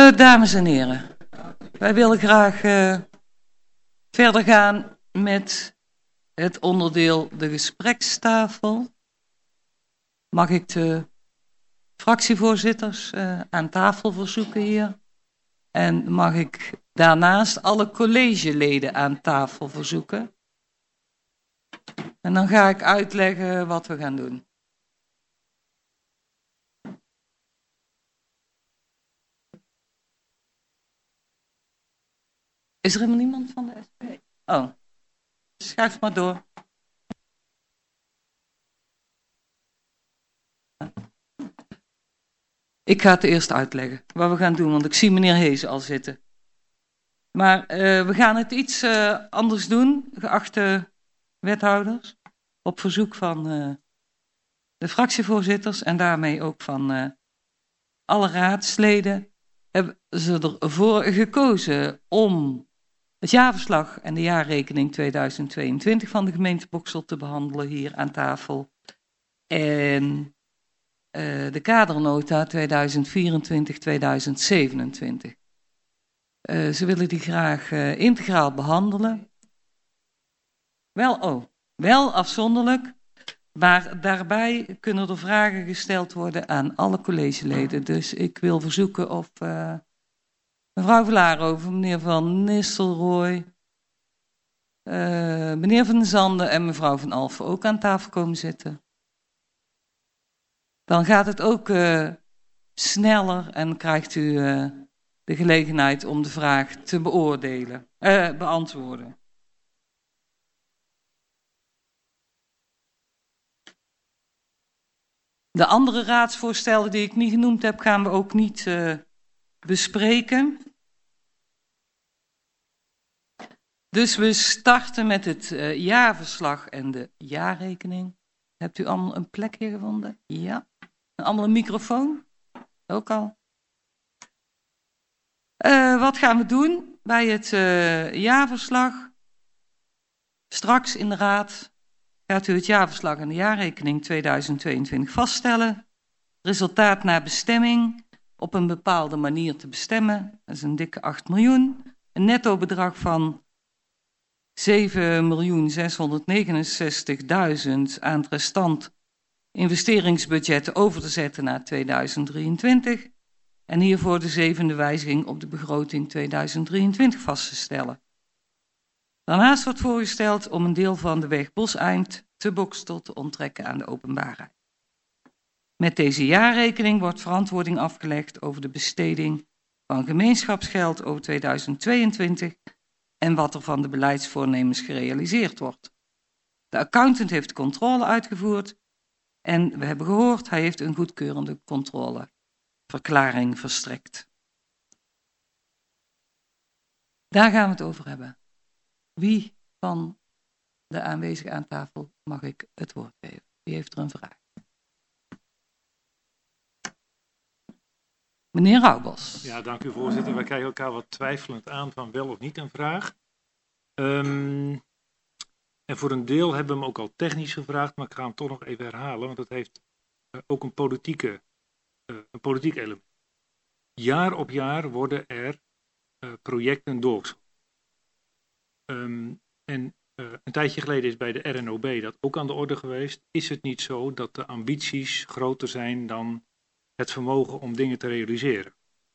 Dames en heren, wij willen graag verder gaan met het onderdeel de gesprekstafel. Mag ik de fractievoorzitters aan tafel verzoeken hier? En mag ik daarnaast alle collegeleden aan tafel verzoeken? En dan ga ik uitleggen wat we gaan doen. Is er helemaal niemand van de SP? Oh, schuif maar door. Ik ga het eerst uitleggen wat we gaan doen, want ik zie meneer Hees al zitten. Maar we gaan het iets anders doen, geachte wethouders. Op verzoek van de fractievoorzitters en daarmee ook van alle raadsleden hebben ze ervoor gekozen om het jaarverslag en de jaarrekening 2022 van de gemeente Boxtel te behandelen hier aan tafel. En de kadernota 2024-2027. Ze willen die graag integraal behandelen. Wel afzonderlijk, maar daarbij kunnen er vragen gesteld worden aan alle collegeleden. Dus ik wil verzoeken of mevrouw Vlaarhoven, meneer Van Nistelrooy, meneer Van den Zanden en mevrouw Van Alphen ook aan tafel komen zitten. Dan gaat het ook sneller en krijgt u de gelegenheid om de vraag te beantwoorden. De andere raadsvoorstellen die ik niet genoemd heb, gaan we ook niet bespreken. Dus we starten met het jaarverslag en de jaarrekening. Hebt u allemaal een plekje gevonden? Ja. Allemaal een microfoon? Ook al. Wat gaan we doen bij het jaarverslag? Straks in de raad gaat u het jaarverslag en de jaarrekening 2022 vaststellen. Resultaat naar bestemming op een bepaalde manier te bestemmen. Dat is een dikke 8 miljoen. Een netto bedrag van 7.669.000 aan het restant investeringsbudgetten over te zetten naar 2023 en hiervoor de zevende wijziging op de begroting 2023 vast te stellen. Daarnaast wordt voorgesteld om een deel van de weg Boseind te Boxtel te onttrekken aan de openbaarheid. Met deze jaarrekening wordt verantwoording afgelegd over de besteding van gemeenschapsgeld over 2022 en wat er van de beleidsvoornemens gerealiseerd wordt. De accountant heeft controle uitgevoerd en we hebben gehoord, hij heeft een goedkeurende controleverklaring verstrekt. Daar gaan we het over hebben. Wie van de aanwezigen aan tafel mag ik het woord geven? Wie heeft er een vraag? Meneer Roubos. Ja, dank u voorzitter. Wij kijken elkaar wat twijfelend aan van wel of niet een vraag. En voor een deel hebben we hem ook al technisch gevraagd, maar ik ga hem toch nog even herhalen, want het heeft ook een politiek element. Jaar op jaar worden er projecten doorgevoerd. Een tijdje geleden is bij de RNOB dat ook aan de orde geweest. Is het niet zo dat de ambities groter zijn dan het vermogen om dingen te realiseren?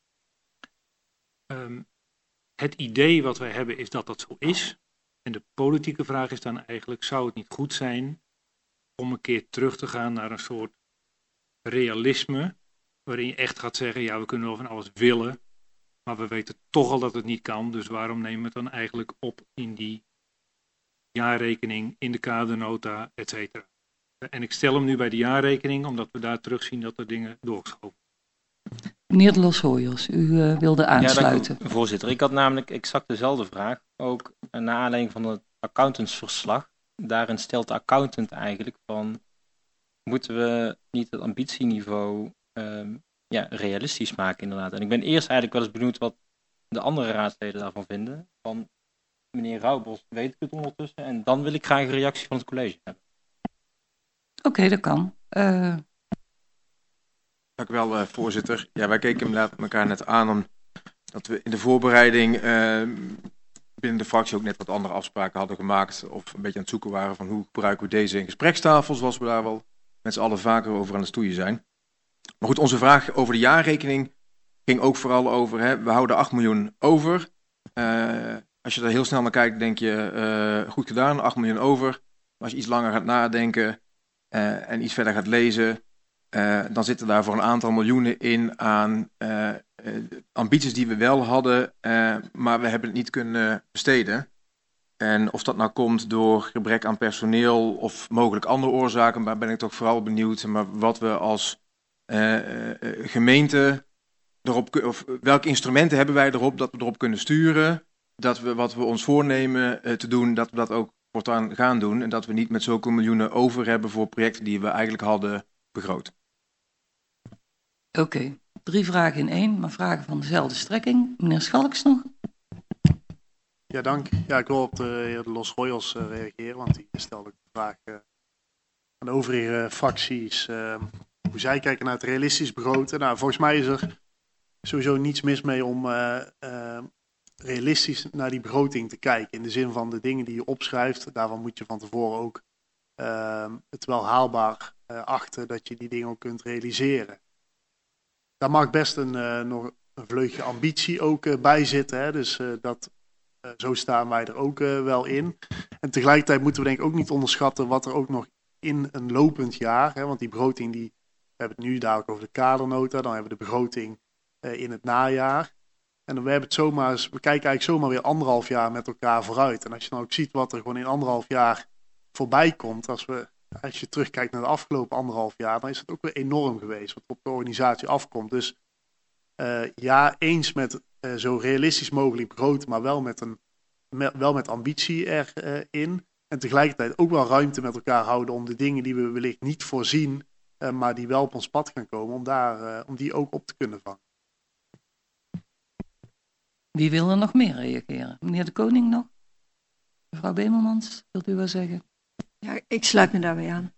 Het idee wat wij hebben is dat dat zo is. En de politieke vraag is dan eigenlijk, zou het niet goed zijn om een keer terug te gaan naar een soort realisme, waarin je echt gaat zeggen, ja, we kunnen wel van alles willen, maar we weten toch al dat het niet kan, dus waarom nemen we het dan eigenlijk op in die jaarrekening, in de kadernota, et cetera. En ik stel hem nu bij de jaarrekening, omdat we daar terugzien dat er dingen doorgeschoven. Meneer de Loshooyers, u wilde aansluiten. Ja, voorzitter. Ik had namelijk exact dezelfde vraag, ook naar aanleiding van het accountantsverslag. Daarin stelt de accountant eigenlijk van, moeten we niet het ambitieniveau realistisch maken inderdaad. En ik ben eerst eigenlijk wel eens benieuwd wat de andere raadsleden daarvan vinden. Van meneer Roubos weet ik het ondertussen en dan wil ik graag een reactie van het college hebben. Oké, dat kan. Dank u wel, voorzitter. Ja, wij keken inderdaad elkaar net aan dat we in de voorbereiding binnen de fractie ook net wat andere afspraken hadden gemaakt. Of een beetje aan het zoeken waren van hoe gebruiken we deze in gesprekstafel, zoals we daar wel met z'n allen vaker over aan het stoeien zijn. Maar goed, onze vraag over de jaarrekening ging ook vooral over, we houden 8 miljoen over. Als je er heel snel naar kijkt, denk je, goed gedaan, 8 miljoen over. Maar als je iets langer gaat nadenken en iets verder gaat lezen, dan zitten daar voor een aantal miljoenen in aan ambities die we wel hadden, maar we hebben het niet kunnen besteden. En of dat nou komt door gebrek aan personeel of mogelijk andere oorzaken, maar ben ik toch vooral benieuwd wat we als gemeente of welke instrumenten hebben wij erop dat we erop kunnen sturen, dat we wat we ons voornemen te doen, dat we dat ook voortaan gaan doen en dat we niet met zulke miljoenen over hebben voor projecten die we eigenlijk hadden begroot. Oké, 3 vragen in 1, maar vragen van dezelfde strekking. Meneer Schalks nog? Ja, dank. Ja, ik wil op de heer Los Royals reageren, want die stelde ook de vraag aan de overige fracties hoe zij kijken naar het realistisch begroten. Nou, volgens mij is er sowieso niets mis mee om realistisch naar die begroting te kijken. In de zin van de dingen die je opschrijft, daarvan moet je van tevoren ook het wel haalbaar achten dat je die dingen ook kunt realiseren. Daar mag best nog een vleugje ambitie ook bij zitten. Hè? Dus zo staan wij er ook wel in. En tegelijkertijd moeten we denk ik ook niet onderschatten wat er ook nog in een lopend jaar, hè, want die begroting, we hebben het nu dadelijk over de kadernota, dan hebben we de begroting in het najaar. En dan we kijken eigenlijk zomaar weer 1,5 jaar met elkaar vooruit. En als je dan ook ziet wat er gewoon in 1,5 jaar voorbij komt, als je terugkijkt naar de afgelopen 1,5 jaar, dan is het ook weer enorm geweest wat op de organisatie afkomt. Dus eens met zo realistisch mogelijk begroten, maar wel met ambitie erin. En tegelijkertijd ook wel ruimte met elkaar houden om de dingen die we wellicht niet voorzien, maar die wel op ons pad gaan komen, om die ook op te kunnen vangen. Wie wil er nog meer reageren? Meneer de Koning nog? Mevrouw Bemelmans, wilt u wel zeggen? Ja, ik sluit me daarbij aan.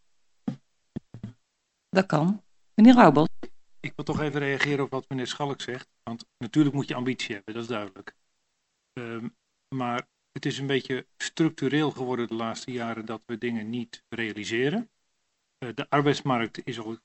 Dat kan. Meneer Raubel. Ik wil toch even reageren op wat meneer Schalk zegt. Want natuurlijk moet je ambitie hebben, dat is duidelijk. Maar het is een beetje structureel geworden de laatste jaren dat we dingen niet realiseren. De arbeidsmarkt is al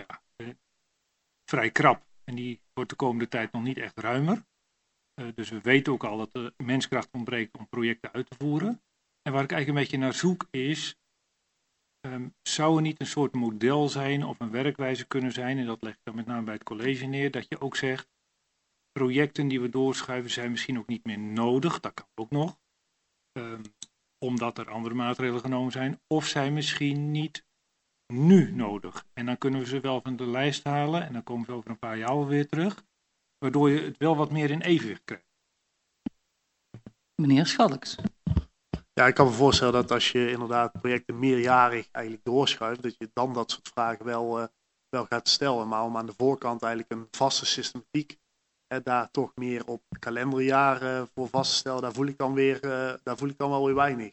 vrij krap en die wordt de komende tijd nog niet echt ruimer. Dus we weten ook al dat er menskracht ontbreekt om projecten uit te voeren. En waar ik eigenlijk een beetje naar zoek is, zou er niet een soort model zijn of een werkwijze kunnen zijn, en dat leg ik dan met name bij het college neer, dat je ook zegt, projecten die we doorschuiven zijn misschien ook niet meer nodig, dat kan ook nog, omdat er andere maatregelen genomen zijn, of zijn misschien niet nu nodig. En dan kunnen we ze wel van de lijst halen en dan komen we over een paar jaar weer terug, waardoor je het wel wat meer in evenwicht krijgt. Meneer Schalks. Ja, ik kan me voorstellen dat als je inderdaad projecten meerjarig eigenlijk doorschuift, dat je dan dat soort vragen wel gaat stellen. Maar om aan de voorkant eigenlijk een vaste systematiek daar toch meer op kalenderjaar voor vast te stellen, daar voel ik dan wel weer weinig.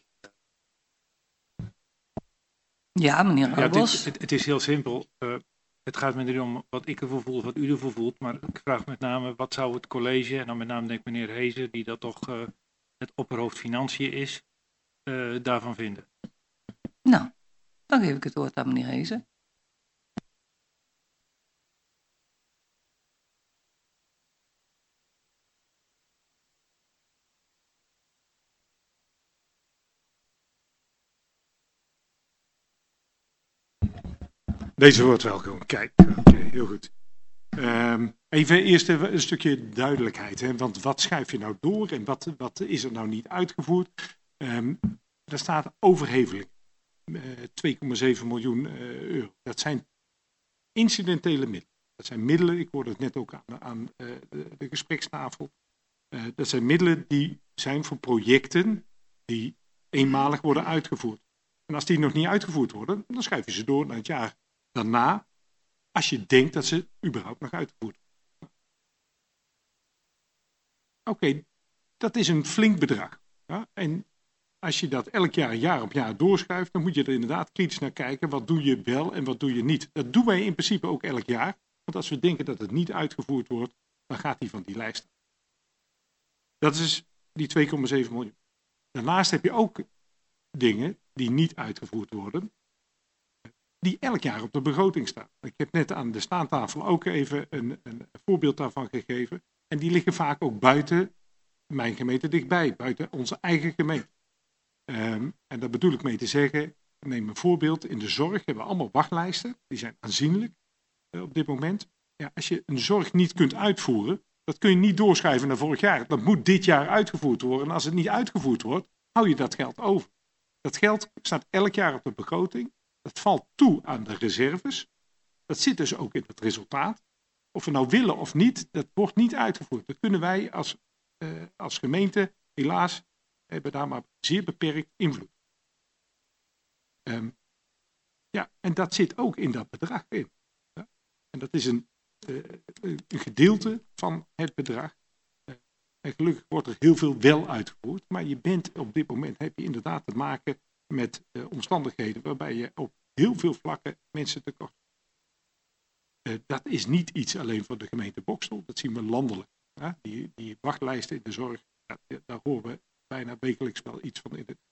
Ja, meneer Raubels. Het is heel simpel. Het gaat me niet om wat ik ervoor voel of wat u ervoor voelt, maar ik vraag met name wat zou het college, en dan met name denk ik meneer Hezen, die dat toch het opperhoofd financiën is, daarvan vinden. Nou, dan geef ik het woord aan meneer Hezen. Deze wordt welkom. Kijk, oké, heel goed. Even eerst een stukje duidelijkheid. Hè? Want wat schuif je nou door en wat is er nou niet uitgevoerd? Daar staat overheveling. 2,7 miljoen euro. Dat zijn incidentele middelen. Dat zijn middelen, ik hoorde het net ook aan de gesprekstafel. Dat zijn middelen die zijn voor projecten die eenmalig worden uitgevoerd. En als die nog niet uitgevoerd worden, dan schuif je ze door naar het jaar daarna, als je denkt dat ze überhaupt nog uitgevoerd worden. Oké, dat is een flink bedrag. Ja? En als je dat elk jaar op jaar doorschuift, dan moet je er inderdaad kritisch naar kijken. Wat doe je wel en wat doe je niet? Dat doen wij in principe ook elk jaar. Want als we denken dat het niet uitgevoerd wordt, dan gaat die van die lijst af. Dat is die 2,7 miljoen. Daarnaast heb je ook dingen die niet uitgevoerd worden, die elk jaar op de begroting staan. Ik heb net aan de staantafel ook even een voorbeeld daarvan gegeven. En die liggen vaak ook buiten mijn gemeente dichtbij, buiten onze eigen gemeente. En daar bedoel ik mee te zeggen, neem een voorbeeld. In de zorg hebben we allemaal wachtlijsten. Die zijn aanzienlijk op dit moment. Ja, als je een zorg niet kunt uitvoeren, dat kun je niet doorschuiven naar vorig jaar. Dat moet dit jaar uitgevoerd worden. En als het niet uitgevoerd wordt, hou je dat geld over. Dat geld staat elk jaar op de begroting. Dat valt toe aan de reserves. Dat zit dus ook in het resultaat. Of we nou willen of niet, dat wordt niet uitgevoerd. Dat kunnen wij als gemeente, helaas, hebben daar maar zeer beperkt invloed. En dat zit ook in dat bedrag in. Ja? En dat is een gedeelte van het bedrag. En gelukkig wordt er heel veel wel uitgevoerd. Maar je bent op dit moment, heb je inderdaad te maken met omstandigheden waarbij je op heel veel vlakken mensen tekort hebt. Dat is niet iets alleen voor de gemeente Boxtel, dat zien we landelijk. Ja? Die wachtlijsten in de zorg, daar horen we bijna wekelijks wel iets van in.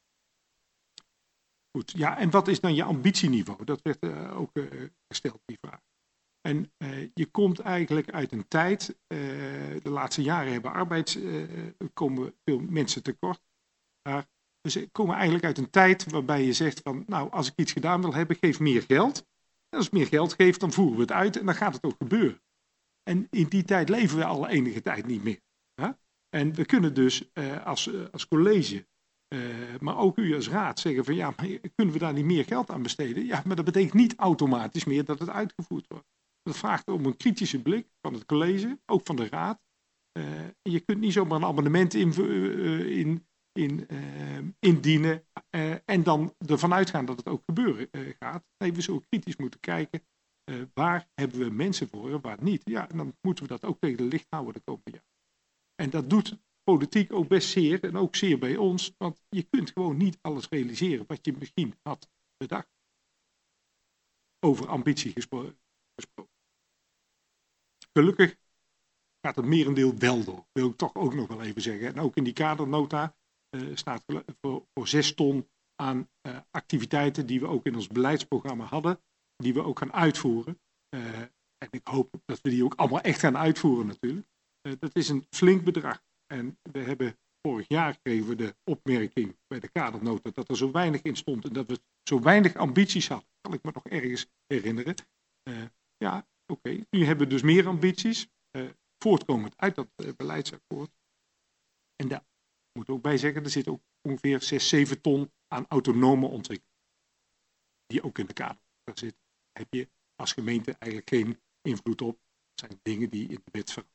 Goed, ja, en wat is dan je ambitieniveau? Dat werd ook gesteld, die vraag. En je komt eigenlijk uit een tijd, de laatste jaren komen veel mensen tekort. Dus we komen eigenlijk uit een tijd waarbij je zegt van, nou, als ik iets gedaan wil hebben, geef meer geld. En als ik meer geld geef, dan voeren we het uit en dan gaat het ook gebeuren. En in die tijd leven we al enige tijd niet meer. Ja? En we kunnen dus als college, maar ook u als raad zeggen van, ja, maar kunnen we daar niet meer geld aan besteden? Ja, maar dat betekent niet automatisch meer dat het uitgevoerd wordt. Dat vraagt om een kritische blik van het college, ook van de raad. Je kunt niet zomaar een amendement indienen en dan ervan uitgaan dat het ook gebeuren gaat. Nee, we zullen kritisch moeten kijken, waar hebben we mensen voor en waar niet. Ja, en dan moeten we dat ook tegen de licht houden de komende jaren. En dat doet politiek ook best zeer en ook zeer bij ons, want je kunt gewoon niet alles realiseren wat je misschien had bedacht. Over ambitie gesproken. Gelukkig gaat het merendeel wel door, wil ik toch ook nog wel even zeggen. En ook in die kadernota staat voor 6 ton aan activiteiten die we ook in ons beleidsprogramma hadden, die we ook gaan uitvoeren. En ik hoop dat we die ook allemaal echt gaan uitvoeren natuurlijk. Dat is een flink bedrag. En we hebben vorig jaar kregen we de opmerking bij de kadernota dat er zo weinig in stond en dat we zo weinig ambities hadden. Kan ik me nog ergens herinneren. Oké. Nu hebben we dus meer ambities, voortkomend uit dat beleidsakkoord. En daar moet ook bij zeggen, er zit ook ongeveer 6-7 ton aan autonome ontwikkeling. Die ook in de kader zitten. Heb je als gemeente eigenlijk geen invloed op. Dat zijn dingen die in de wet veranderen.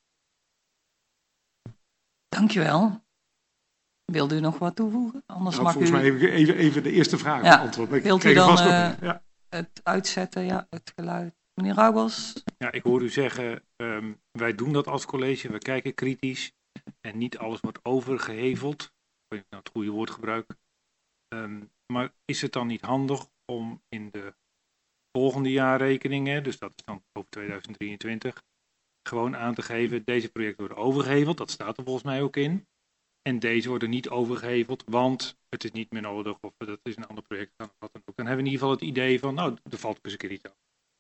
Dankjewel. Wilde u nog wat toevoegen? Anders mag volgens mij even de eerste vraag beantwoorden. Wilt u dan het uitzetten, het geluid? Meneer Rauwels? Ja, ik hoor u zeggen, wij doen dat als college, we kijken kritisch en niet alles wordt overgeheveld. Ik weet niet of ik nou het goede woord gebruik. Maar is het dan niet handig om in de volgende jaarrekeningen, dus dat is dan over 2023, gewoon aan te geven, deze projecten worden overgeheveld, dat staat er volgens mij ook in. En deze worden niet overgeheveld, want het is niet meer nodig of dat is een ander project. Of wat dan ook. Dan hebben we in ieder geval het idee van, nou, er valt ook eens een keer iets aan.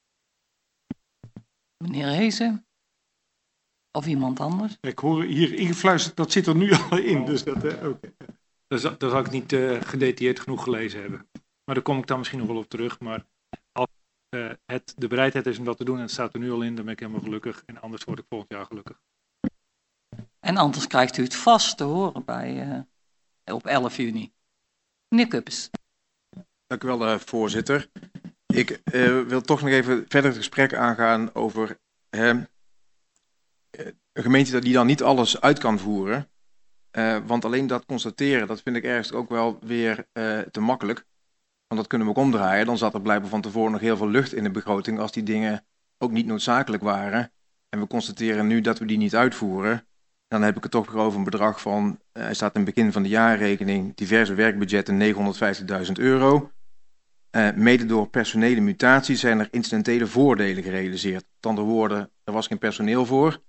Meneer Heesen? Of iemand anders? Ik hoor hier ingefluisterd, dat zit er nu al in. Dus dat, okay. Dat zou ik niet gedetailleerd genoeg gelezen hebben. Maar daar kom ik dan misschien nog wel op terug. Maar als de bereidheid is om dat te doen en het staat er nu al in, dan ben ik helemaal gelukkig. En anders word ik volgend jaar gelukkig. En anders krijgt u het vast te horen op 11 juni. Meneer Kuppens. Dank u wel, voorzitter. Ik wil toch nog even verder het gesprek aangaan over een gemeente die dan niet alles uit kan voeren. Want alleen dat constateren, dat vind ik ergens ook wel weer te makkelijk. Want dat kunnen we ook omdraaien. Dan zat er blijkbaar van tevoren nog heel veel lucht in de begroting als die dingen ook niet noodzakelijk waren. En we constateren nu dat we die niet uitvoeren. Dan heb ik het toch weer over een bedrag van, hij staat in het begin van de jaarrekening, diverse werkbudgetten €950.000. Mede door personele mutaties zijn er incidentele voordelen gerealiseerd. Met andere woorden, er was geen personeel voor.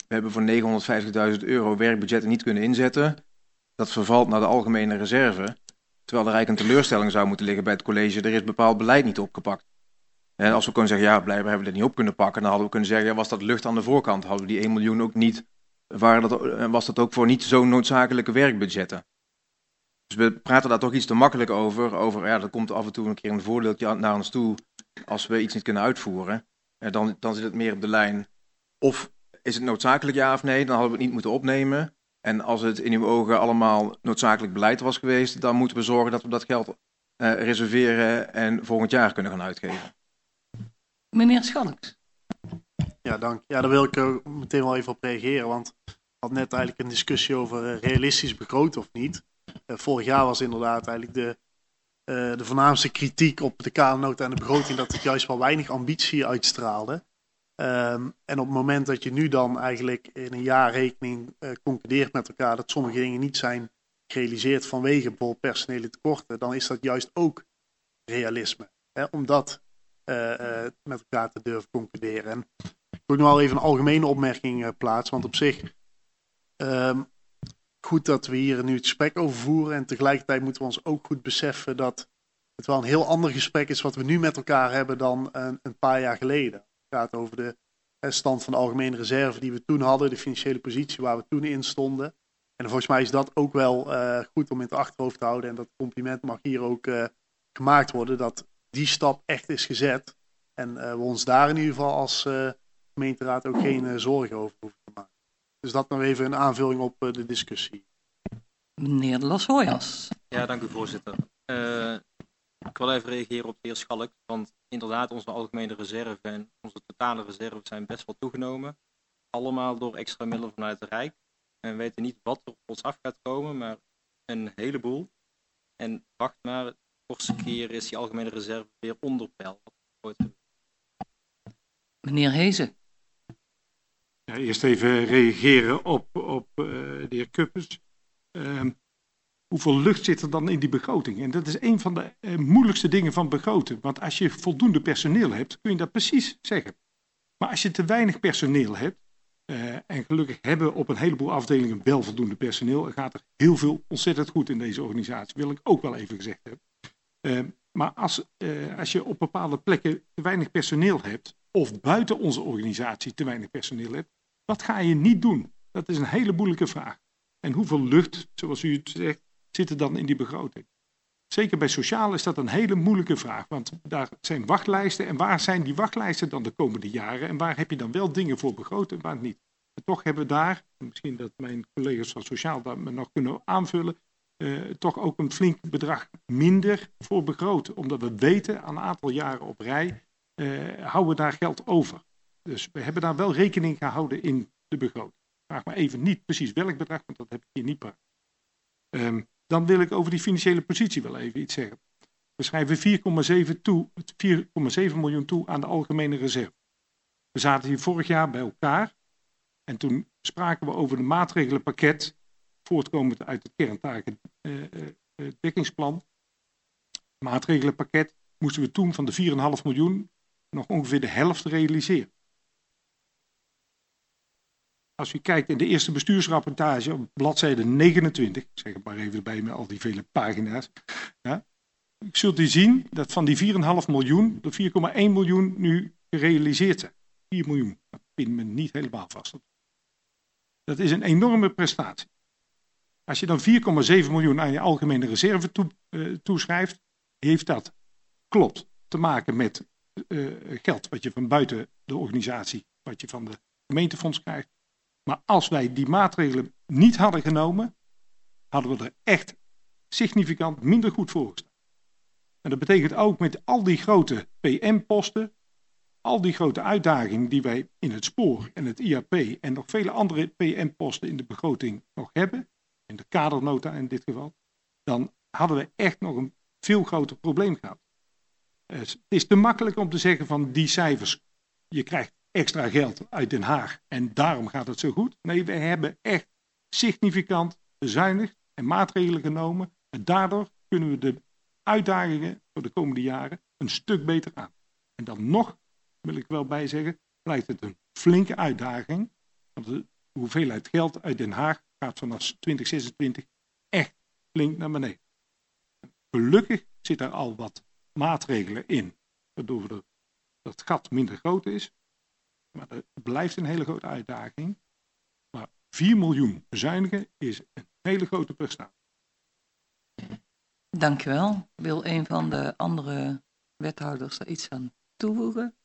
we hebben voor €950.000 werkbudgetten niet kunnen inzetten. Dat vervalt naar de algemene reserve. Terwijl er eigenlijk een teleurstelling zou moeten liggen bij het college. Er is bepaald beleid niet opgepakt. En als we kunnen zeggen, ja, blijkbaar hebben we dit niet op kunnen pakken. Dan hadden we kunnen zeggen, ja, was dat lucht aan de voorkant? Hadden we die 1 miljoen ook niet, was dat ook voor niet zo noodzakelijke werkbudgetten? Dus we praten daar toch iets te makkelijk over, ja, dat komt af en toe een keer een voordeeltje naar ons toe als we iets niet kunnen uitvoeren. Dan zit het meer op de lijn. Of is het noodzakelijk ja of nee, dan hadden we het niet moeten opnemen. En als het in uw ogen allemaal noodzakelijk beleid was geweest, dan moeten we zorgen dat we dat geld reserveren en volgend jaar kunnen gaan uitgeven. Meneer Schalks. Ja, dank. Ja, daar wil ik meteen wel even op reageren, want we hadden net eigenlijk een discussie over realistisch begroten of niet. Vorig jaar was inderdaad eigenlijk de voornaamste kritiek op de kadernota en de begroting dat het juist wel weinig ambitie uitstraalde. En op het moment dat je nu dan eigenlijk in een jaarrekening concludeert met elkaar dat sommige dingen niet zijn gerealiseerd vanwege bijvoorbeeld personele tekorten, dan is dat juist ook realisme. Om dat met elkaar te durven concluderen. En ik wil nog wel even een algemene opmerking plaatsen, want op zich goed dat we hier nu het gesprek over voeren en tegelijkertijd moeten we ons ook goed beseffen dat het wel een heel ander gesprek is wat we nu met elkaar hebben dan een paar jaar geleden. Het gaat over de stand van de algemene reserve die we toen hadden, de financiële positie waar we toen in stonden. En volgens mij is dat ook wel goed om in het achterhoofd te houden en dat compliment mag hier ook gemaakt worden dat die stap echt is gezet en we ons daar in ieder geval als gemeenteraad ook geen zorgen over hoeven te maken. Dus dat nog even een aanvulling op de discussie. Meneer de Las Hoyas. Ja, dank u voorzitter. Ik wil even reageren op de heer Schalk, want inderdaad onze algemene reserve en onze totale reserve zijn best wel toegenomen. Allemaal door extra middelen vanuit het Rijk. En we weten niet wat er op ons af gaat komen, maar een heleboel. En wacht maar, de kortste keer is die algemene reserve weer onder peil. Meneer Hezen. Ja, eerst even reageren op de heer Kuppers. Hoeveel lucht zit er dan in die begroting? En dat is een van de moeilijkste dingen van begroten. Want als je voldoende personeel hebt, kun je dat precies zeggen. Maar als je te weinig personeel hebt, en gelukkig hebben we op een heleboel afdelingen wel voldoende personeel, dan gaat er heel veel ontzettend goed in deze organisatie. Wil ik ook wel even gezegd hebben. Maar als je op bepaalde plekken te weinig personeel hebt, of buiten onze organisatie te weinig personeel hebt, wat ga je niet doen? Dat is een hele moeilijke vraag. En hoeveel lucht, zoals u het zegt, zit er dan in die begroting? Zeker bij sociaal is dat een hele moeilijke vraag, want daar zijn wachtlijsten. En waar zijn die wachtlijsten dan de komende jaren? En waar heb je dan wel dingen voor begroot en waar niet? En toch hebben we daar, misschien dat mijn collega's van sociaal dat me nog kunnen aanvullen, toch ook een flink bedrag minder voor begroten. Omdat we weten, aan een aantal jaren op rij, houden we daar geld over. Dus we hebben daar wel rekening gehouden in de begroting. Vraag maar even niet precies welk bedrag, want dat heb ik hier niet paraat. Dan wil ik over die financiële positie wel even iets zeggen. We schrijven 4,7 miljoen toe aan de algemene reserve. We zaten hier vorig jaar bij elkaar en toen spraken we over de maatregelenpakket voortkomend uit het kerntakendekingsplan. Maatregelenpakket moesten we toen van de 4,5 miljoen nog ongeveer de helft realiseren. Als u kijkt in de eerste bestuursrapportage op bladzijde 29, ik zeg het maar even erbij met al die vele pagina's, ja, zult u zien dat van die 4,5 miljoen, de 4,1 miljoen nu gerealiseerd zijn. 4 miljoen, dat pint me niet helemaal vast. Dat is een enorme prestatie. Als je dan 4,7 miljoen aan je algemene reserve toeschrijft, heeft dat, klopt, te maken met geld wat je van buiten de organisatie, wat je van de gemeentefonds krijgt. Maar als wij die maatregelen niet hadden genomen, hadden we er echt significant minder goed voor gestaan. En dat betekent ook met al die grote PM-posten, al die grote uitdagingen die wij in het spoor en het IAP en nog vele andere PM-posten in de begroting nog hebben, in de kadernota in dit geval, dan hadden we echt nog een veel groter probleem gehad. Het is te makkelijk om te zeggen van die cijfers, je krijgt extra geld uit Den Haag en daarom gaat het zo goed. Nee, we hebben echt significant bezuinigd en maatregelen genomen en daardoor kunnen we de uitdagingen voor de komende jaren een stuk beter aan. En dan nog, wil ik wel bij zeggen, blijkt het een flinke uitdaging. Want hoeveelheid geld uit Den Haag gaat vanaf 2026 echt flink naar beneden. Gelukkig zit er al wat maatregelen in, waardoor dat gat minder groot is. Maar het blijft een hele grote uitdaging. Maar 4 miljoen bezuinigen is een hele grote prestatie. Dankjewel. Wil een van de andere wethouders daar iets aan toevoegen?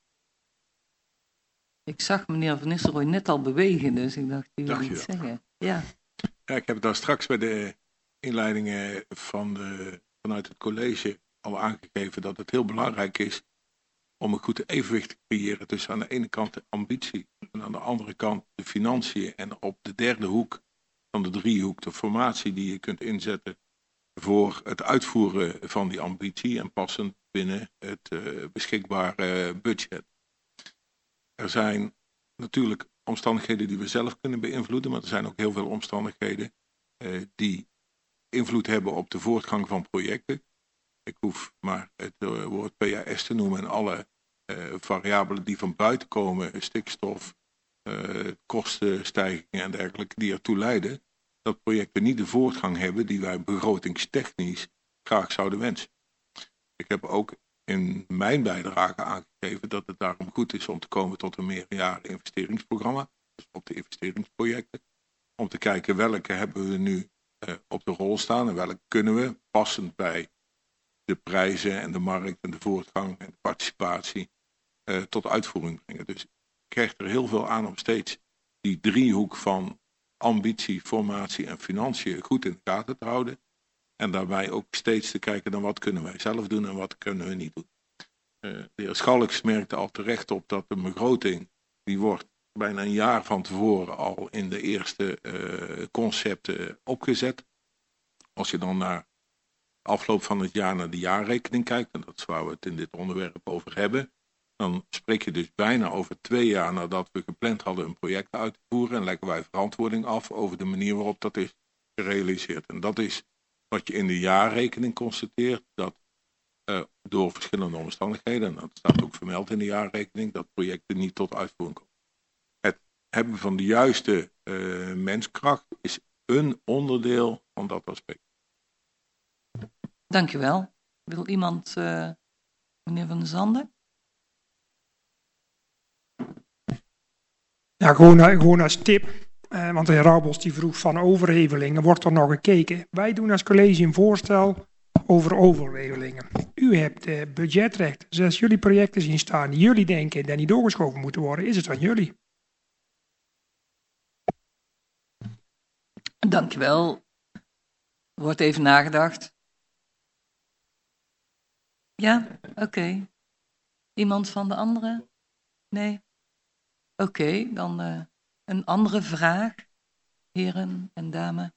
Ik zag meneer Van Nistelrooy net al bewegen, dus ik dacht, die wil iets zeggen. Ja. Ja, ik heb het daar straks bij de inleidingen vanuit het college al aangegeven dat het heel belangrijk is om een goed evenwicht te creëren tussen aan de ene kant de ambitie en aan de andere kant de financiën en op de derde hoek van de driehoek de formatie die je kunt inzetten voor het uitvoeren van die ambitie en passend binnen het beschikbare budget. Er zijn natuurlijk omstandigheden die we zelf kunnen beïnvloeden, maar er zijn ook heel veel omstandigheden die invloed hebben op de voortgang van projecten. Ik hoef maar het woord PAS te noemen en alle variabelen die van buiten komen, stikstof, kostenstijgingen en dergelijke, die ertoe leiden dat projecten niet de voortgang hebben die wij begrotingstechnisch graag zouden wensen. Ik heb ook in mijn bijdrage aangegeven dat het daarom goed is om te komen tot een meerjaren investeringsprogramma, dus op de investeringsprojecten, om te kijken welke hebben we nu op de rol staan en welke kunnen we passend bij de prijzen en de markt en de voortgang en de participatie tot uitvoering brengen. Dus ik krijg er heel veel aan om steeds die driehoek van ambitie, formatie en financiën goed in de gaten te houden. En daarbij ook steeds te kijken naar wat kunnen wij zelf doen en wat kunnen we niet doen. De heer Schalks merkte al terecht op dat de begroting, die wordt bijna een jaar van tevoren al in de eerste concepten opgezet. Als je dan naar afloop van het jaar naar de jaarrekening kijkt, en dat is waar we het in dit onderwerp over hebben, dan spreek je dus bijna over 2 jaar nadat we gepland hadden een project uit te voeren en leggen wij verantwoording af over de manier waarop dat is gerealiseerd. En dat is wat je in de jaarrekening constateert, dat door verschillende omstandigheden, en dat staat ook vermeld in de jaarrekening, dat projecten niet tot uitvoering komen. Het hebben van de juiste menskracht is een onderdeel van dat aspect. Dankjewel. Wil iemand, meneer Van der Zanden? Ja, gewoon als tip. Want de heer Raubels die vroeg van overhevelingen, wordt er nog gekeken. Wij doen als college een voorstel over overhevelingen. U hebt budgetrecht. Dus als jullie projecten zien staan die jullie denken dat niet doorgeschoven moeten worden, is het aan jullie. Dankjewel. Er wordt even nagedacht. Ja, oké. Iemand van de andere? Nee? Oké, dan een andere vraag, heren en dames,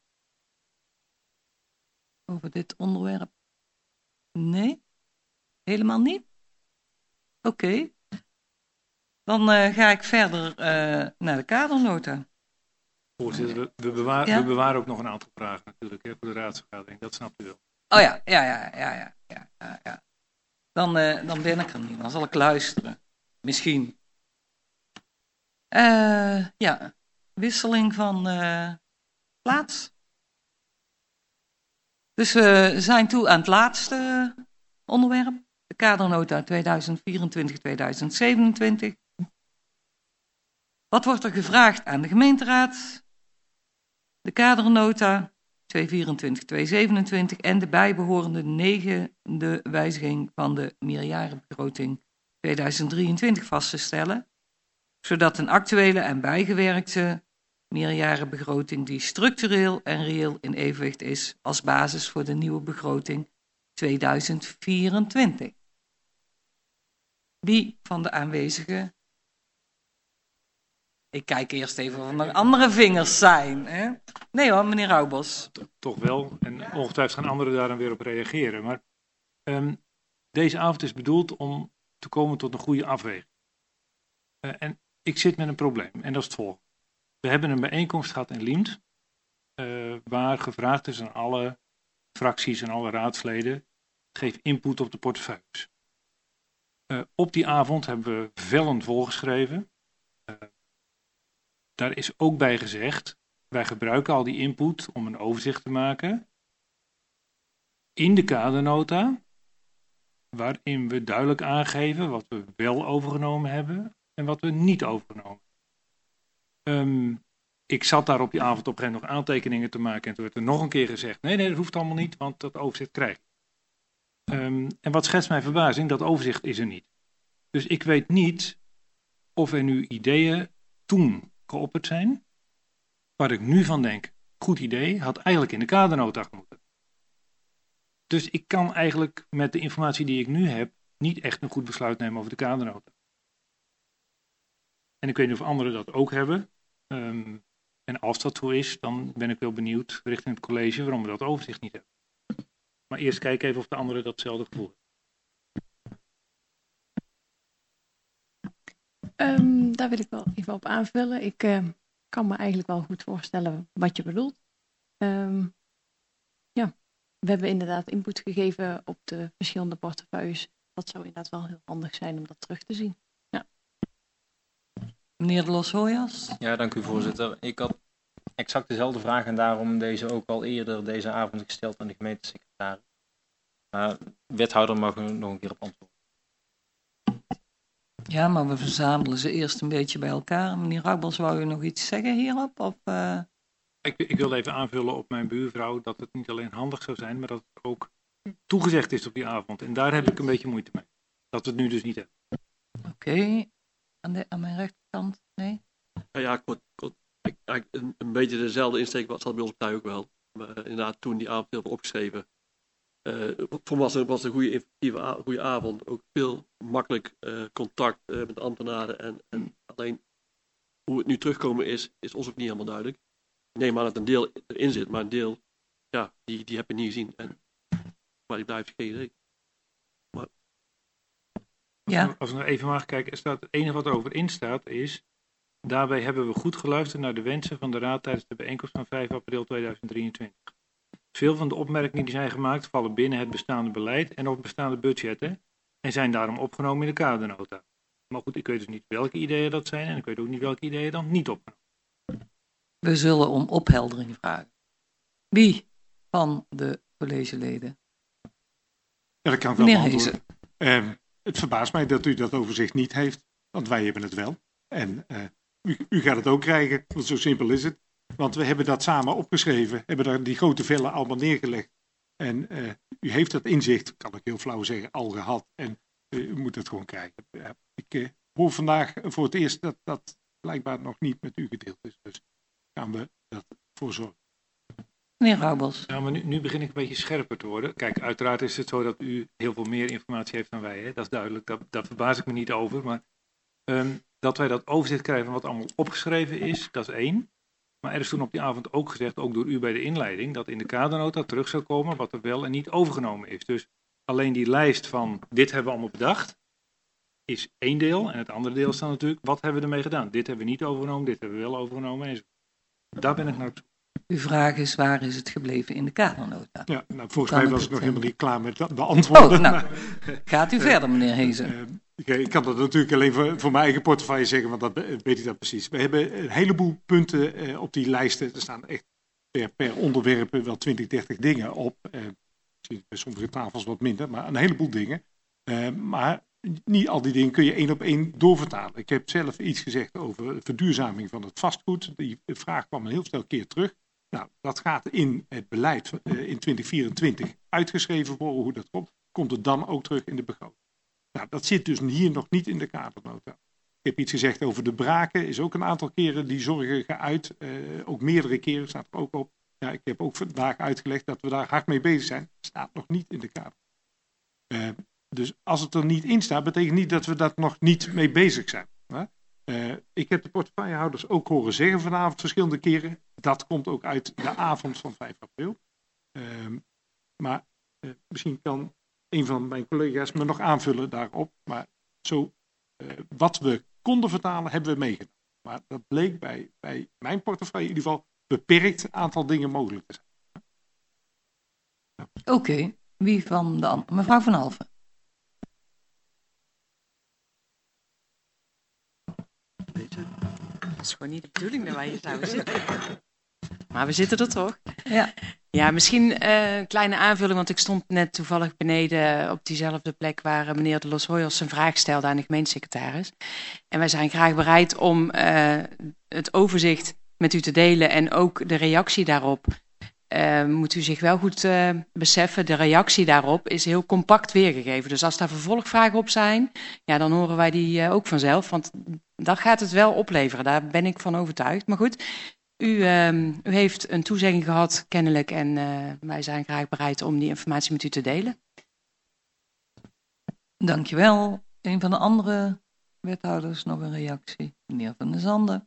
over dit onderwerp. Nee? Helemaal niet? Oké. Dan ga ik verder naar de kadernota. Voorzitter, we bewaren ook nog een aantal vragen natuurlijk voor de raadsvergadering, dat snapt u wel. Oh ja. Dan ben ik er niet, dan zal ik luisteren. Misschien. Ja, wisseling van plaats. Dus we zijn toe aan het laatste onderwerp. De kadernota 2024-2027. Wat wordt er gevraagd aan de gemeenteraad? De kadernota 2024-2027 en de bijbehorende 9e wijziging van de meerjarenbegroting 2023 vast te stellen, zodat een actuele en bijgewerkte meerjarenbegroting die structureel en reëel in evenwicht is als basis voor de nieuwe begroting 2024. Wie van de aanwezigen? Ik kijk eerst even of er nog andere vingers zijn. Hè? Nee hoor, meneer Raubels. Toch wel, en ongetwijfeld gaan anderen daar dan weer op reageren. Maar deze avond is bedoeld om te komen tot een goede afweging. En ik zit met een probleem, en dat is het volgende. We hebben een bijeenkomst gehad in Liemt, waar gevraagd is aan alle fracties en alle raadsleden, geef input op de portefeuilles. Op die avond hebben we vellen volgeschreven. daar is ook bij gezegd, wij gebruiken al die input om een overzicht te maken in de kadernota, waarin we duidelijk aangeven wat we wel overgenomen hebben en wat we niet overgenomen hebben. Ik zat daar op die avond op een gegeven moment nog aantekeningen te maken en toen werd er nog een keer gezegd, nee, dat hoeft allemaal niet, want dat overzicht krijg je. En wat schetst mijn verbazing, dat overzicht is er niet. Dus ik weet niet of er nu ideeën toen geopperd zijn, waar ik nu van denk, goed idee, had eigenlijk in de kadernota moeten. Dus ik kan eigenlijk met de informatie die ik nu heb, niet echt een goed besluit nemen over de kadernota. En ik weet niet of anderen dat ook hebben. En als dat zo is, dan ben ik wel benieuwd richting het college waarom we dat overzicht niet hebben. Maar eerst kijken even of de anderen datzelfde gevoel hebben. Daar wil ik wel even op aanvullen. Ik kan me eigenlijk wel goed voorstellen wat je bedoelt. We hebben inderdaad input gegeven op de verschillende portefeuilles. Dat zou inderdaad wel heel handig zijn om dat terug te zien. Ja. Meneer de Los Hoyas? Ja, dank u voorzitter. Ik had exact dezelfde vraag en daarom deze ook al eerder deze avond gesteld aan de gemeentesecretaris. Maar wethouder mag er nog een keer op antwoorden. Ja, maar we verzamelen ze eerst een beetje bij elkaar. Meneer Raubels, wou u nog iets zeggen hierop? Of, Ik wil even aanvullen op mijn buurvrouw dat het niet alleen handig zou zijn, maar dat het ook toegezegd is op die avond. En daar heb ik een beetje moeite mee. Dat we het nu dus niet hebben. Oké. Aan mijn rechterkant, nee? Ja, kort. Een beetje dezelfde insteek wat zat bij ons partij ook wel. Maar inderdaad, toen die avond werd opgeschreven, voor me was het een goede avond. Ook veel makkelijk contact met ambtenaren. En alleen hoe het nu terugkomen is ons ook niet helemaal duidelijk. Ik neem aan dat een deel erin zit, maar een deel, ja, die heb je niet gezien. En, maar die blijft geen idee. Maar... Ja. Als ik nog even mag kijken, het enige wat erover in staat is, daarbij hebben we goed geluisterd naar de wensen van de Raad tijdens de bijeenkomst van 5 april 2023. Veel van de opmerkingen die zijn gemaakt vallen binnen het bestaande beleid en op bestaande budgetten en zijn daarom opgenomen in de kadernota. Maar goed, ik weet dus niet welke ideeën dat zijn en ik weet ook niet welke ideeën dan niet opgenomen. We zullen om opheldering vragen. Wie van de collegeleden? Ja, dat kan ik wel beantwoorden. Het verbaast mij dat u dat overzicht niet heeft, want wij hebben het wel. En u gaat het ook krijgen, want zo simpel is het. Want we hebben dat samen opgeschreven, hebben daar die grote vellen allemaal neergelegd. En u heeft dat inzicht, kan ik heel flauw zeggen, al gehad. En u moet het gewoon krijgen. Ik hoor vandaag voor het eerst dat dat blijkbaar nog niet met u gedeeld is. Dus gaan we dat voor zorgen. Meneer Raubels. Ja, maar nu begin ik een beetje scherper te worden. Kijk, uiteraard is het zo dat u heel veel meer informatie heeft dan wij. Hè? Dat is duidelijk, daar verbaas ik me niet over. Maar dat wij dat overzicht krijgen van wat allemaal opgeschreven is, dat is één. Maar er is toen op die avond ook gezegd, ook door u bij de inleiding, dat in de kadernota terug zou komen wat er wel en niet overgenomen is. Dus alleen die lijst van dit hebben we allemaal bedacht, is één deel. En het andere deel is dan natuurlijk, wat hebben we ermee gedaan? Dit hebben we niet overgenomen, dit hebben we wel overgenomen. En daar ben ik naar op zoek. Uw vraag is, waar is het gebleven in de kadernota? Ja, nou, volgens mij was ik nog helemaal niet klaar met dat beantwoorden. Oh, nou, gaat u verder, meneer Hezen. Ik kan dat natuurlijk alleen voor mijn eigen portefeuille zeggen, want dat weet ik dat precies. We hebben een heleboel punten op die lijsten. Er staan echt per onderwerp wel 20, 30 dingen op. Misschien bij sommige tafels wat minder, maar een heleboel dingen. Maar niet al die dingen kun je één op één doorvertalen. Ik heb zelf iets gezegd over verduurzaming van het vastgoed. Die vraag kwam een heel snel keer terug. Nou, dat gaat in het beleid in 2024 uitgeschreven worden. Hoe dat komt het dan ook terug in de begroting. Nou, dat zit dus hier nog niet in de kadernota. Ik heb iets gezegd over de braken. Is ook een aantal keren die zorgen geuit. Ook meerdere keren staat er ook op. Ja, ik heb ook vandaag uitgelegd dat we daar hard mee bezig zijn. Staat nog niet in de kader. Dus als het er niet in staat, betekent niet dat we daar nog niet mee bezig zijn. Ik heb de portefeuillehouders ook horen zeggen vanavond verschillende keren. Dat komt ook uit de avond van 5 april. Maar misschien kan een van mijn collega's me nog aanvullen daarop. Maar wat we konden vertalen, hebben we meegenomen. Maar dat bleek bij mijn portefeuille in ieder geval beperkt aantal dingen mogelijk te zijn. Oké, wie van de andere? Mevrouw Van Halve. Dat is gewoon niet de bedoeling dat wij hier zouden zitten. Maar we zitten er toch? Ja. Ja, misschien een kleine aanvulling, want ik stond net toevallig beneden op diezelfde plek waar meneer de Los Hoyos zijn vraag stelde aan de gemeentesecretaris. En wij zijn graag bereid om het overzicht met u te delen en ook de reactie daarop. Moet u zich wel goed beseffen, de reactie daarop is heel compact weergegeven. Dus als daar vervolgvragen op zijn, ja, dan horen wij die ook vanzelf. Want dat gaat het wel opleveren, daar ben ik van overtuigd. Maar goed, u heeft een toezegging gehad, kennelijk. En wij zijn graag bereid om die informatie met u te delen. Dankjewel. Een van de andere wethouders nog een reactie. Meneer Van der Zanden.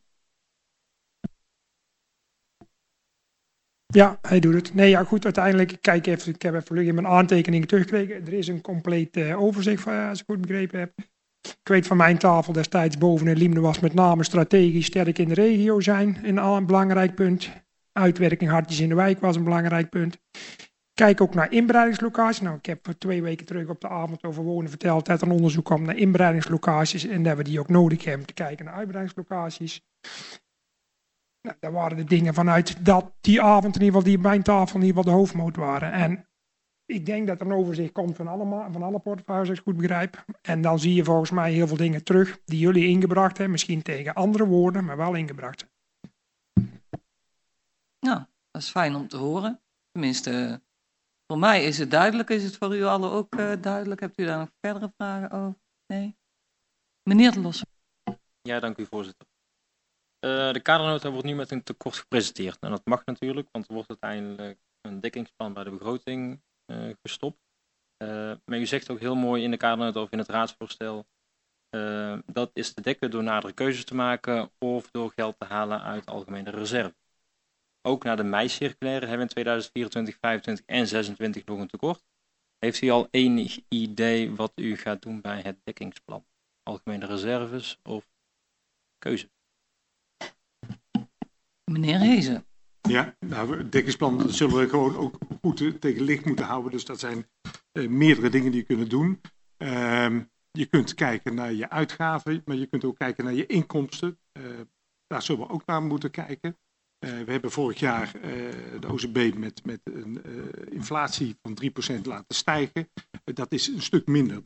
Ja, hij doet het. Nee, ja, goed, uiteindelijk, ik heb even in mijn aantekeningen teruggekregen. Er is een compleet overzicht, als ik goed begrepen heb. Ik weet van mijn tafel destijds boven in Liemde was met name strategisch sterk in de regio zijn een belangrijk punt. Uitwerking hartjes in de wijk was een belangrijk punt. Kijk ook naar inbreidingslocaties. Nou, ik heb 2 weken terug op de avond over wonen verteld dat er een onderzoek kwam naar inbreidingslocaties en dat we die ook nodig hebben om te kijken naar uitbreidingslocaties. Nou, daar waren de dingen vanuit die avond in ieder geval, die op mijn tafel in ieder geval de hoofdmoot waren. En ik denk dat er een overzicht komt van alle portefeuilles, als ik goed begrijp. En dan zie je volgens mij heel veel dingen terug die jullie ingebracht hebben. Misschien tegen andere woorden, maar wel ingebracht. Nou, dat is fijn om te horen. Tenminste, voor mij is het duidelijk. Is het voor u allen ook duidelijk? Hebt u daar nog verdere vragen over? Nee? Meneer de Los. Ja, dank u voorzitter. De kadernota wordt nu met een tekort gepresenteerd. En dat mag natuurlijk, want er wordt uiteindelijk een dekkingsplan bij de begroting gestopt. Maar u zegt ook heel mooi in de kadernota of in het raadsvoorstel, dat is te dekken door nadere keuzes te maken of door geld te halen uit algemene reserve. Ook naar de meicirculaire hebben we in 2024, 25 en 26 nog een tekort. Heeft u al enig idee wat u gaat doen bij het dekkingsplan? Algemene reserves of keuze? Meneer Hezen. Ja, nou, het dekkingsplan zullen we gewoon ook goed tegen licht moeten houden. Dus dat zijn meerdere dingen die je kunt doen. Je kunt kijken naar je uitgaven, maar je kunt ook kijken naar je inkomsten. Daar zullen we ook naar moeten kijken. We hebben vorig jaar de OZB met een inflatie van 3% laten stijgen. Dat is een stuk minder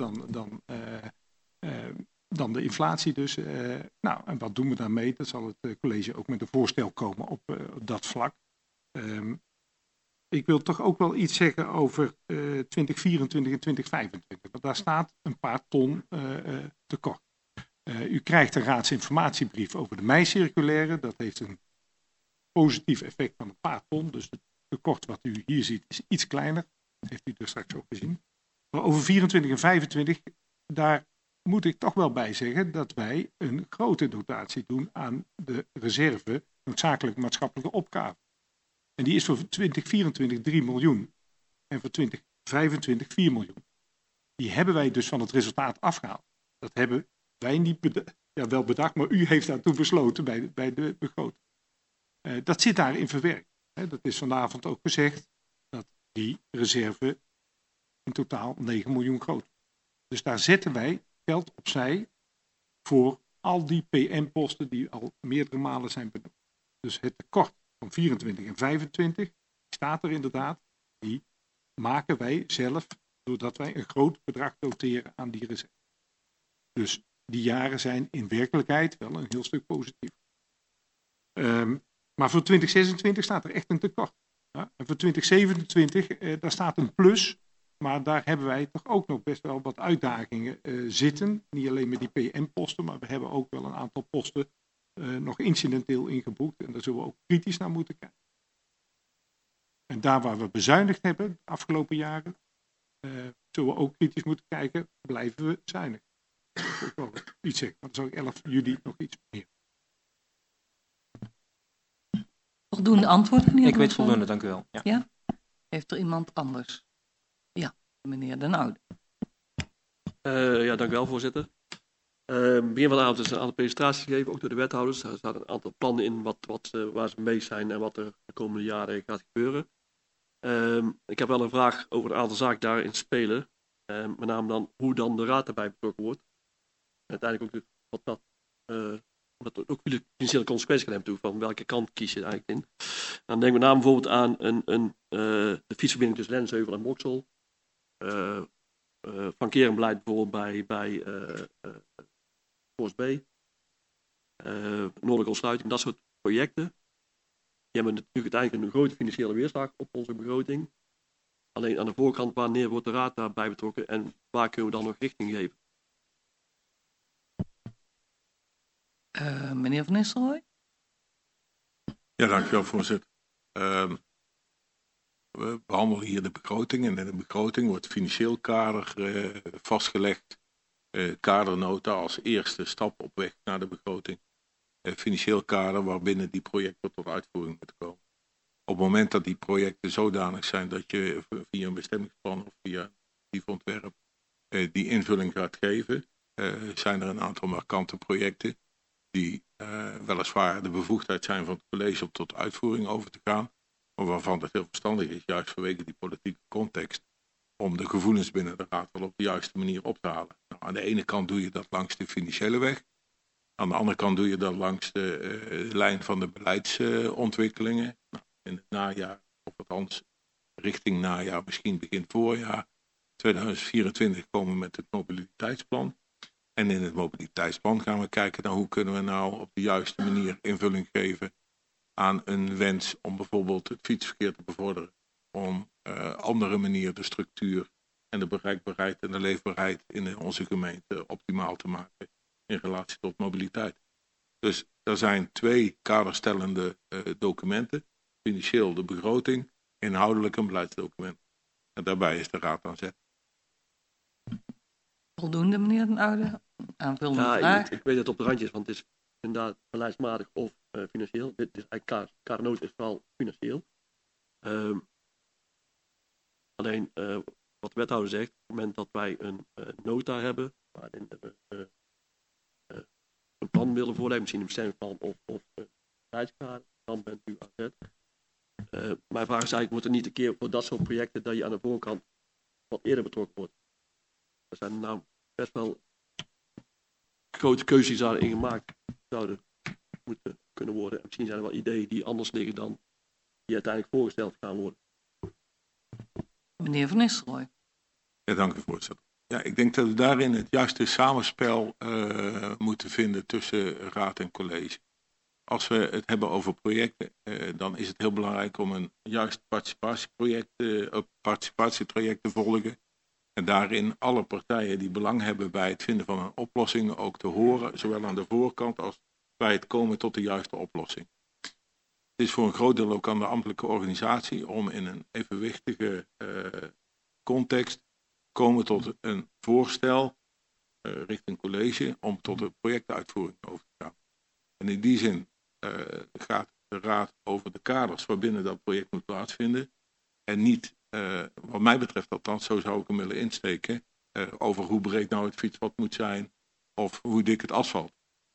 dan de inflatie dus. Nou, en wat doen we daarmee? Dat zal het college ook met een voorstel komen op dat vlak. Ik wil toch ook wel iets zeggen over 2024 en 2025. Want daar staat een paar ton tekort. U krijgt een raadsinformatiebrief over de meicirculaire. Dat heeft een positief effect van een paar ton. Dus het tekort wat u hier ziet is iets kleiner. Dat heeft u er straks ook gezien. Maar over 24 en 25, daar moet ik toch wel bij zeggen dat wij een grote dotatie doen aan de reserve noodzakelijke maatschappelijke opgave. En die is voor 2024 3 miljoen en voor 2025 4 miljoen. Die hebben wij dus van het resultaat afgehaald. Dat hebben wij niet wel bedacht, maar u heeft daartoe besloten bij de begroting. Dat zit daarin verwerkt. Dat is vanavond ook gezegd dat die reserve in totaal 9 miljoen groot is. Dus daar zetten wij geld opzij voor al die PM-posten die al meerdere malen zijn benoemd. Dus het tekort van 24 en 25 staat er inderdaad. Die maken wij zelf doordat wij een groot bedrag doteren aan die reserve. Dus die jaren zijn in werkelijkheid wel een heel stuk positief. Maar voor 2026 staat er echt een tekort. Ja? En voor 2027 daar staat een plus. Maar daar hebben wij toch ook nog best wel wat uitdagingen zitten. Niet alleen met die PM-posten, maar we hebben ook wel een aantal posten nog incidenteel ingeboekt. En daar zullen we ook kritisch naar moeten kijken. En daar waar we bezuinigd hebben de afgelopen jaren, zullen we ook kritisch moeten kijken, blijven we zuinig. Dat is ook wel iets zeggen, maar dan zal ik 11 juli nog iets meer. Voldoende antwoord, meneer? Ik weet voldoende, dank u wel. Ja. Ja? Heeft er iemand anders? Ja, meneer Den Oude. Ja, dank u wel, voorzitter. Begin van de avond is een aantal presentaties gegeven, ook door de wethouders. Er staan een aantal plannen in waar ze mee zijn en wat er de komende jaren gaat gebeuren. Ik heb wel een vraag over een aantal zaken daarin spelen. Met name dan hoe dan de raad erbij betrokken wordt. En uiteindelijk ook wat dat omdat het ook financiële consequenties kan hebben van welke kant kies je eigenlijk in. Dan denken we namelijk bijvoorbeeld aan de fietsverbinding tussen Lensheuvel en Moksel. Frankerenbeleid bijvoorbeeld bij Forst B. Noordelijke ontsluiting, dat soort projecten. Die hebben natuurlijk uiteindelijk een grote financiële weerslag op onze begroting. Alleen aan de voorkant, wanneer wordt de raad daarbij betrokken en waar kunnen we dan nog richting geven? Meneer Van Nistelrooy? Ja, dankjewel voorzitter. We behandelen hier de begroting en in de begroting wordt het financieel kader vastgelegd. Kadernota als eerste stap op weg naar de begroting. Financieel kader waarbinnen die projecten tot uitvoering moeten komen. Op het moment dat die projecten zodanig zijn dat je via een bestemmingsplan of via een ontwerp die invulling gaat geven, zijn er een aantal markante projecten die weliswaar de bevoegdheid zijn van het college om tot uitvoering over te gaan, maar waarvan het heel verstandig is, juist vanwege die politieke context, om de gevoelens binnen de raad wel op de juiste manier op te halen. Nou, aan de ene kant doe je dat langs de financiële weg. Aan de andere kant doe je dat langs de lijn van de beleidsontwikkelingen. Nou, in het najaar, of althans richting najaar, misschien begin voorjaar 2024 komen we met het mobiliteitsplan. En in het mobiliteitsplan gaan we kijken naar hoe kunnen we nou op de juiste manier invulling geven aan een wens om bijvoorbeeld het fietsverkeer te bevorderen. Om andere manier de structuur en de bereikbaarheid en de leefbaarheid in onze gemeente optimaal te maken in relatie tot mobiliteit. Dus er zijn 2 kaderstellende documenten. Financieel de begroting, inhoudelijk een beleidsdocument. En daarbij is de raad aan zet. Voldoende, meneer Den Oude? Aanvullende vraag? Ik weet dat het op de randje is, want het is inderdaad beleidsmatig of financieel. Dit is eigenlijk kadernood is vooral financieel. Alleen wat de wethouder zegt, op het moment dat wij een nota hebben, waarin we een plan willen voorleggen, misschien een bestemmingsplan of een beleidskader, dan bent u aan zet. Mijn vraag is eigenlijk, wordt er niet een keer voor dat soort projecten dat je aan de voorkant wat eerder betrokken wordt? Er zijn nou best wel grote keuzes die daarin gemaakt zouden moeten kunnen worden. En misschien zijn er wel ideeën die anders liggen dan die uiteindelijk voorgesteld gaan worden. Meneer Van Nistelrooy. Ja, dank u voorzitter. Ja, ik denk dat we daarin het juiste samenspel moeten vinden tussen raad en college. Als we het hebben over projecten, dan is het heel belangrijk om een juist participatietraject te volgen. En daarin alle partijen die belang hebben bij het vinden van een oplossing ook te horen, zowel aan de voorkant als bij het komen tot de juiste oplossing. Het is voor een groot deel ook aan de ambtelijke organisatie om in een evenwichtige context komen tot een voorstel richting college om tot de projectuitvoering over te gaan. En in die zin gaat de raad over de kaders waarbinnen dat project moet plaatsvinden en niet, wat mij betreft althans, zo zou ik hem willen insteken, over hoe breed nou het fietspad moet zijn of hoe dik het asfalt.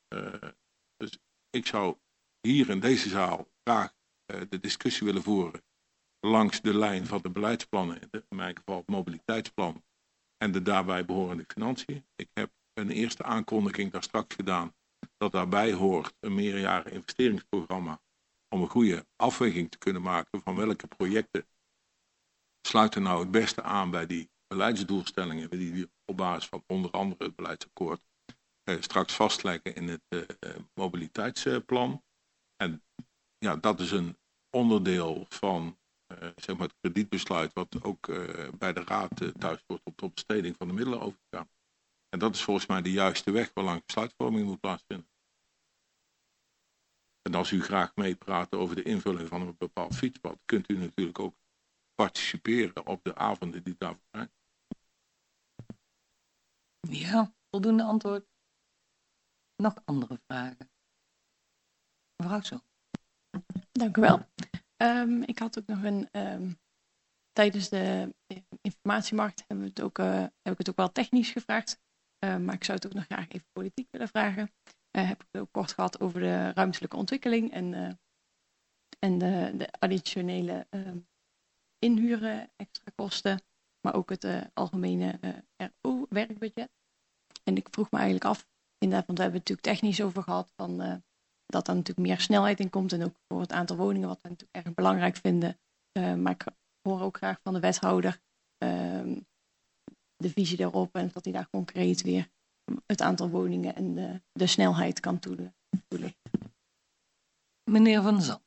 Dus ik zou hier in deze zaal graag de discussie willen voeren langs de lijn van de beleidsplannen, in mijn geval het mobiliteitsplan en de daarbij behorende financiën. Ik heb een eerste aankondiging daar straks gedaan dat daarbij hoort een meerjaren investeringsprogramma om een goede afweging te kunnen maken van welke projecten sluiten nou het beste aan bij die beleidsdoelstellingen die op basis van onder andere het beleidsakkoord straks vastleggen in het mobiliteitsplan. En ja, dat is een onderdeel van zeg maar het kredietbesluit wat ook bij de raad thuis wordt op de besteding van de middelen over te gaan. En dat is volgens mij de juiste weg waarlangs besluitvorming moet plaatsvinden. En als u graag meepraat over de invulling van een bepaald fietspad, kunt u natuurlijk ook participeren op de avonden die daarvoor zijn. Ja, voldoende antwoord. Nog andere vragen? Mevrouw Zo. Dank u wel. Ik had ook nog tijdens de informatiemarkt heb ik het ook wel technisch gevraagd. Maar ik zou het ook nog graag even politiek willen vragen. Heb ik het ook kort gehad over de ruimtelijke ontwikkeling en de additionele inhuren, extra kosten, maar ook het algemene RO-werkbudget. En ik vroeg me eigenlijk af, inderdaad, want we hebben het natuurlijk technisch over gehad, dat er natuurlijk meer snelheid in komt en ook voor het aantal woningen, wat we natuurlijk erg belangrijk vinden. Maar ik hoor ook graag van de wethouder de visie daarop en dat hij daar concreet weer het aantal woningen en de snelheid kan toelichten. Meneer Van der Zand.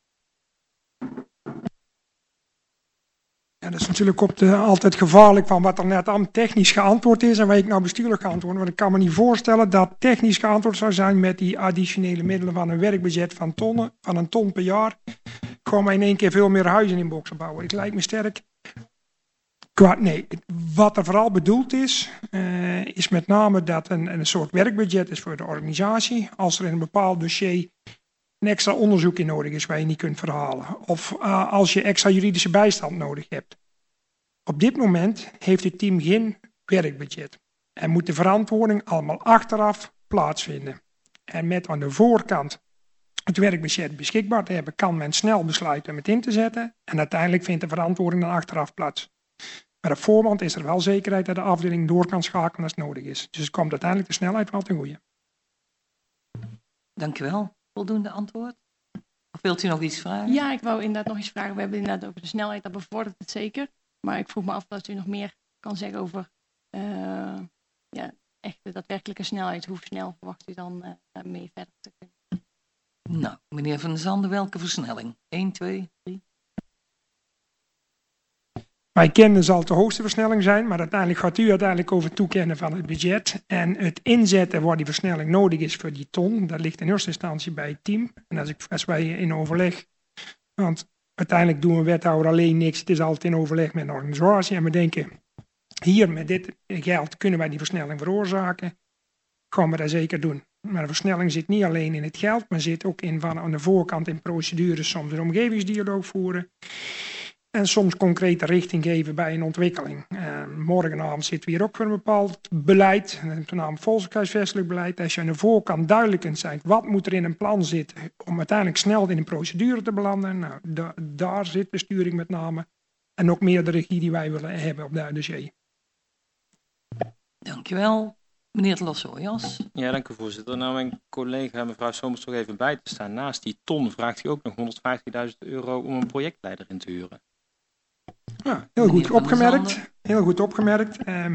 Ja, dat is natuurlijk altijd gevaarlijk van wat er net aan technisch geantwoord is en waar ik nou bestuurlijk geantwoord. Want ik kan me niet voorstellen dat technisch geantwoord zou zijn met die additionele middelen van een werkbudget van een ton per jaar. Gewoon maar in één keer veel meer huizen in Boksen bouwen. Het lijkt me sterk. Nee, wat er vooral bedoeld is met name dat een soort werkbudget is voor de organisatie. Als er in een bepaald dossier een extra onderzoek in nodig is waar je niet kunt verhalen. Of als je extra juridische bijstand nodig hebt. Op dit moment heeft het team geen werkbudget. En moet de verantwoording allemaal achteraf plaatsvinden. En met aan de voorkant het werkbudget beschikbaar te hebben, kan men snel besluiten om het in te zetten. En uiteindelijk vindt de verantwoording dan achteraf plaats. Maar op voorhand is er wel zekerheid dat de afdeling door kan schakelen als het nodig is. Dus het komt uiteindelijk de snelheid wel ten goede. Dankjewel. Voldoende antwoord? Of wilt u nog iets vragen? Ja, ik wou inderdaad nog iets vragen. We hebben inderdaad over de snelheid, dat bevordert het zeker. Maar ik vroeg me af dat u nog meer kan zeggen over echt de daadwerkelijke snelheid. Hoe snel verwacht u dan mee verder te kunnen? Nou, meneer Van der Zanden, welke versnelling? 1, 2, 3? Wij kennen zal het de hoogste versnelling zijn, maar uiteindelijk gaat u over het toekennen van het budget. En het inzetten waar die versnelling nodig is voor die ton, dat ligt in eerste instantie bij het team. En als wij in overleg, want uiteindelijk doen we wethouder alleen niks, het is altijd in overleg met een organisatie. En we denken, hier met dit geld kunnen wij die versnelling veroorzaken, gaan we dat zeker doen. Maar de versnelling zit niet alleen in het geld, maar zit ook in van aan de voorkant in procedures, soms een omgevingsdialoog voeren. En soms concrete richting geven bij een ontwikkeling. Morgenavond zitten we hier ook voor een bepaald beleid, met name volkshuisvestelijk beleid. Als je aan de voorkant duidelijk kunt zijn, wat moet er in een plan zitten om uiteindelijk snel in een procedure te belanden. Nou, daar zit besturing met name. En ook meer de regie die wij willen hebben op dat dossier. Dankjewel. Meneer de Lossooias. Ja, dank u voorzitter. Nou, mijn collega mevrouw Somers toch even bij te staan. Naast die ton vraagt hij ook nog €150.000 om een projectleider in te huren. Ja, heel goed opgemerkt. Heel goed opgemerkt.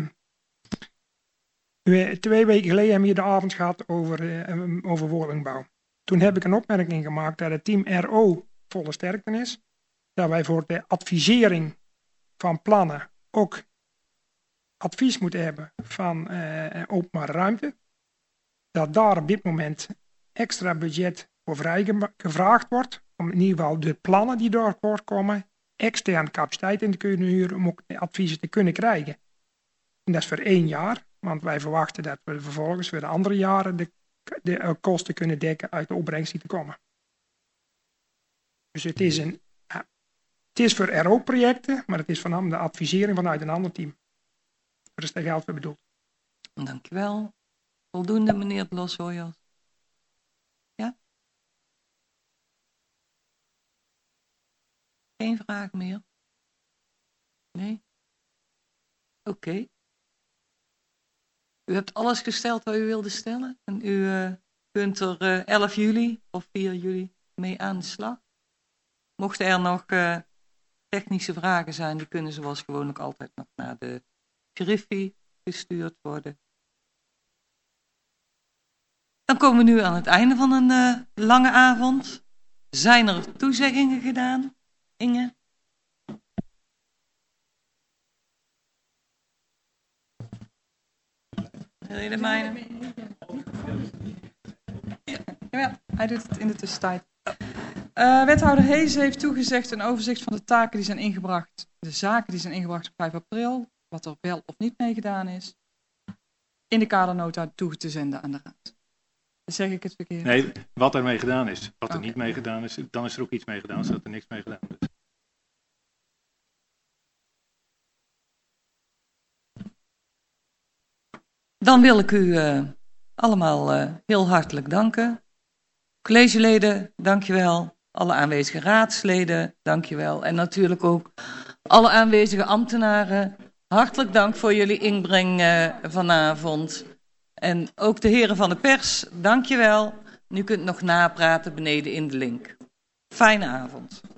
2 weken geleden hebben we hier de avond gehad over woningbouw. Toen heb ik een opmerking gemaakt dat het team RO volle sterkte is. Dat wij voor de advisering van plannen ook advies moeten hebben van openbare ruimte. Dat daar op dit moment extra budget voor vrijgevraagd wordt. Om in ieder geval de plannen die daar voorkomen externe capaciteit in te kunnen huren om ook de adviezen te kunnen krijgen. En dat is voor 1 jaar, want wij verwachten dat we vervolgens voor de andere jaren de kosten kunnen dekken uit de opbrengst die te komen. Dus het is voor RO-projecten, maar het is van de advisering vanuit een ander team. Daar is daar geld voor bedoeld. Dankjewel. Voldoende, meneer de Lossooias. Ja? Geen vraag meer? Nee? Oké. U hebt alles gesteld wat u wilde stellen. En u kunt er 11 juli of 4 juli mee aan de slag. Mochten er nog technische vragen zijn, die kunnen zoals gewoonlijk altijd nog naar de Griffie gestuurd worden. Dan komen we nu aan het einde van een lange avond. Zijn er toezeggingen gedaan? Inge? Wil je de mijne? Ja, hij doet het in de tussentijd. Wethouder Hees heeft toegezegd een overzicht van de taken die zijn ingebracht, de zaken die zijn ingebracht op 5 april, wat er wel of niet mee gedaan is, in de kadernota toe te zenden aan de raad. Zeg ik het verkeerd? Nee, wat er mee gedaan is. Wat er niet mee gedaan is, dan is er ook iets mee gedaan, zodat er niks mee gedaan is. Dan wil ik u allemaal heel hartelijk danken. Collegeleden, dankjewel. Alle aanwezige raadsleden, dankjewel. En natuurlijk ook alle aanwezige ambtenaren. Hartelijk dank voor jullie inbreng vanavond. En ook de heren van de pers, dank je wel. Nu kunt nog napraten beneden in de link. Fijne avond.